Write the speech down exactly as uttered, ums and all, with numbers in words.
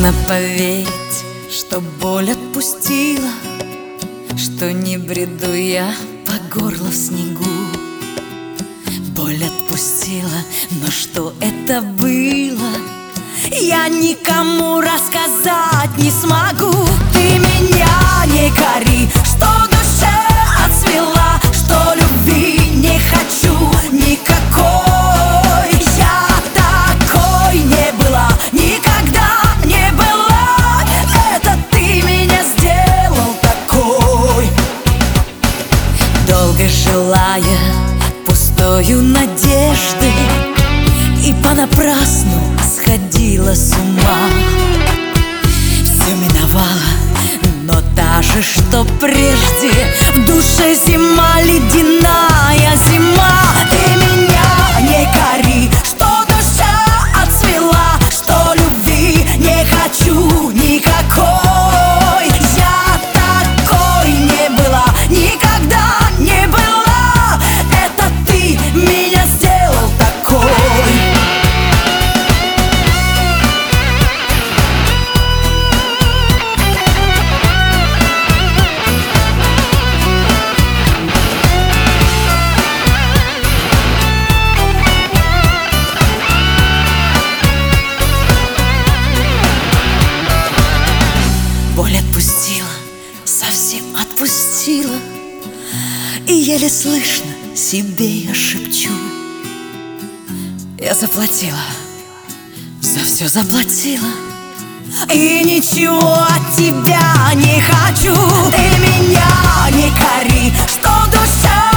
Трудно поверить, что боль отпустила, что не бреду я по горло в снегу. Боль отпустила, но что это было, я никому рассказать не смогу. Ты меня не кори, что душе отцвела, что любви не хочу никакой. Я такой не была, никогда не была. Это ты меня сделал такой. Долго желая пустою надежды и понапрасну сходила с ума. Все миновало, но та же, что прежде, в душе зима, ледяная зима. Ты меня не кори, что душа отцвела, что любви не хочу никакой. Я такой не была, никогда не была. Это ты меня сделал такой. Боль отпустила, совсем отпустила, и еле слышно себе я шепчу: я заплатила, за все заплатила, и ничего от тебя не хочу. Ты меня не кори, что душа